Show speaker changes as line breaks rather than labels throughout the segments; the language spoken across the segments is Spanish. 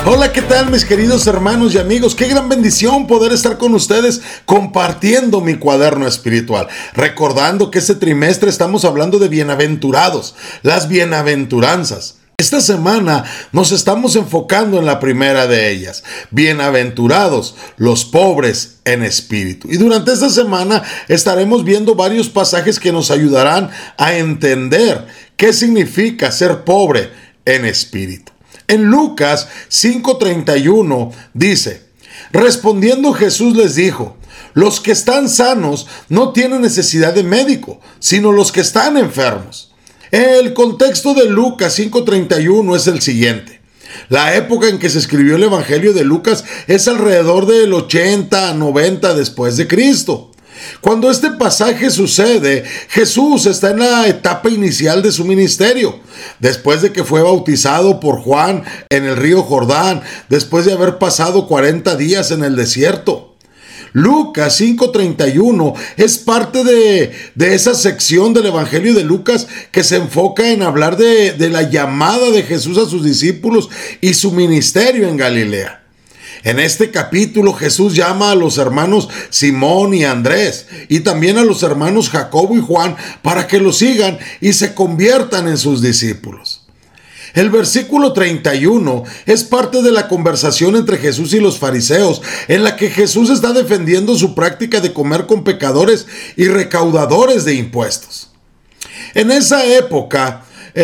Hola, ¿qué tal mis queridos hermanos y amigos? Qué gran bendición poder estar con ustedes compartiendo mi cuaderno espiritual. Recordando que este trimestre estamos hablando de bienaventurados, las bienaventuranzas. Esta semana nos estamos enfocando en la primera de ellas. Bienaventurados los pobres en espíritu. Y durante esta semana estaremos viendo varios pasajes que nos ayudarán a entender qué significa ser pobre en espíritu. En Lucas 5:31 dice: respondiendo Jesús les dijo: los que están sanos no tienen necesidad de médico, sino los que están enfermos. El contexto de Lucas 5:31 es el siguiente. La época en que se escribió el Evangelio de Lucas es alrededor del 80 a 90 después de Cristo. Cuando este pasaje sucede, Jesús está en la etapa inicial de su ministerio, después de que fue bautizado por Juan en el río Jordán, después de haber pasado 40 días en el desierto. Lucas 5:31 es parte de esa sección del Evangelio de Lucas que se enfoca en hablar de la llamada de Jesús a sus discípulos y su ministerio en Galilea. En este capítulo Jesús llama a los hermanos Simón y Andrés y también a los hermanos Jacobo y Juan para que lo sigan y se conviertan en sus discípulos. El versículo 31 es parte de la conversación entre Jesús y los fariseos, en la que Jesús está defendiendo su práctica de comer con pecadores y recaudadores de impuestos. En esa época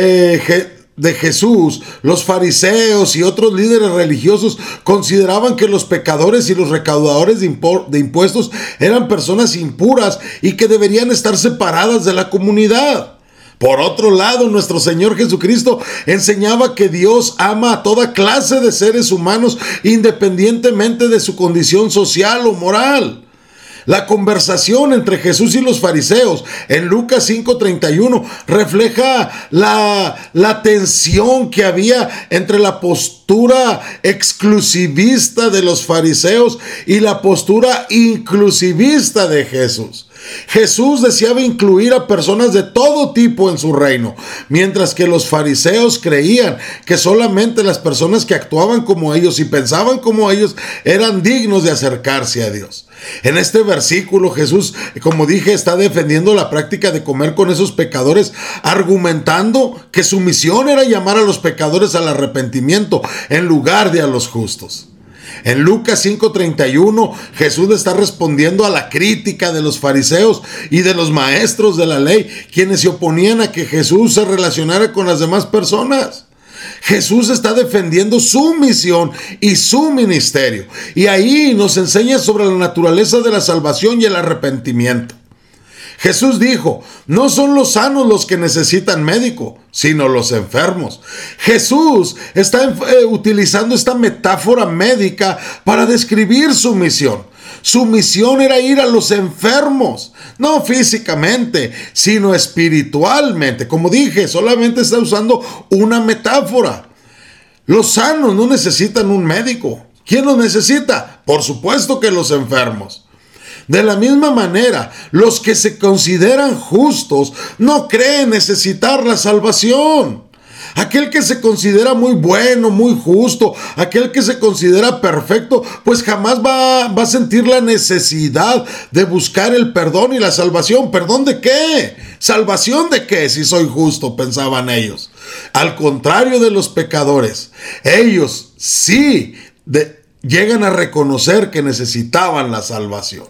de Jesús, los fariseos y otros líderes religiosos consideraban que los pecadores y los recaudadores de impuestos eran personas impuras y que deberían estar separadas de la comunidad. Por otro lado, nuestro Señor Jesucristo enseñaba que Dios ama a toda clase de seres humanos independientemente de su condición social o moral. La conversación entre Jesús y los fariseos en Lucas 5:31 refleja la tensión que había entre la postura exclusivista de los fariseos y la postura inclusivista de Jesús. Jesús deseaba incluir a personas de todo tipo en su reino, mientras que los fariseos creían que solamente las personas que actuaban como ellos y pensaban como ellos eran dignos de acercarse a Dios. En este versículo Jesús, como dije, está defendiendo la práctica de comer con esos pecadores, argumentando que su misión era llamar a los pecadores al arrepentimiento en lugar de a los justos. En Lucas 5:31, Jesús le está respondiendo a la crítica de los fariseos y de los maestros de la ley, quienes se oponían a que Jesús se relacionara con las demás personas. Jesús está defendiendo su misión y su ministerio, y ahí nos enseña sobre la naturaleza de la salvación y el arrepentimiento. Jesús dijo: no son los sanos los que necesitan médico, sino los enfermos. Jesús está utilizando esta metáfora médica para describir su misión. Su misión era ir a los enfermos, no físicamente, sino espiritualmente. Como dije, solamente está usando una metáfora. Los sanos no necesitan un médico. ¿Quién los necesita? Por supuesto que los enfermos. De la misma manera, los que se consideran justos no creen necesitar la salvación. Aquel que se considera muy bueno, muy justo, aquel que se considera perfecto, pues jamás va a sentir la necesidad de buscar el perdón y la salvación. ¿Perdón de qué? ¿Salvación de qué si soy justo?, pensaban ellos. Al contrario de los pecadores, ellos sí llegan a reconocer que necesitaban la salvación.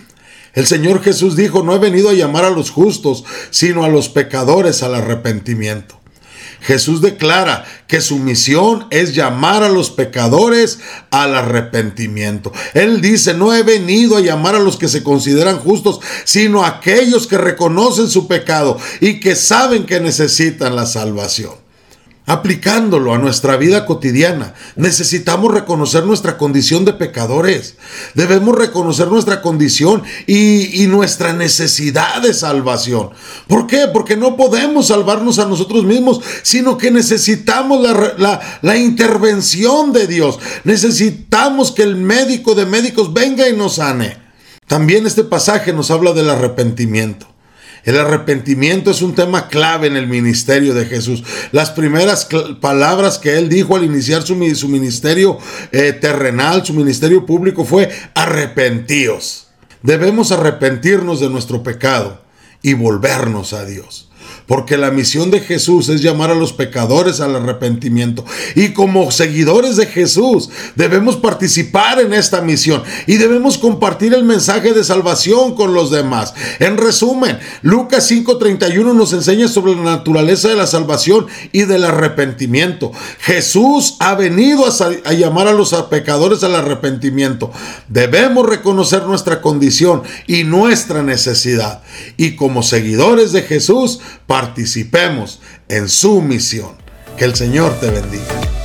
El Señor Jesús dijo: no he venido a llamar a los justos, sino a los pecadores al arrepentimiento. Jesús declara que su misión es llamar a los pecadores al arrepentimiento. Él dice: no he venido a llamar a los que se consideran justos, sino a aquellos que reconocen su pecado y que saben que necesitan la salvación. Aplicándolo a nuestra vida cotidiana, necesitamos reconocer nuestra condición de pecadores. Debemos reconocer nuestra condición y nuestra necesidad de salvación. ¿Por qué? Porque no podemos salvarnos a nosotros mismos, sino que necesitamos la intervención de Dios. Necesitamos que el médico de médicos venga y nos sane. También este pasaje nos habla del arrepentimiento. El arrepentimiento es un tema clave en el ministerio de Jesús. Las primeras palabras que él dijo al iniciar su ministerio terrenal, su ministerio público, fue: arrepentíos. Debemos arrepentirnos de nuestro pecado y volvernos a Dios. Porque la misión de Jesús es llamar a los pecadores al arrepentimiento. Y como seguidores de Jesús debemos participar en esta misión y debemos compartir el mensaje de salvación con los demás. En resumen, Lucas 5:31 nos enseña sobre la naturaleza de la salvación y del arrepentimiento. Jesús ha venido a llamar a los pecadores al arrepentimiento. Debemos reconocer nuestra condición y nuestra necesidad. Y como seguidores de Jesús, participemos en su misión. Que el Señor te bendiga.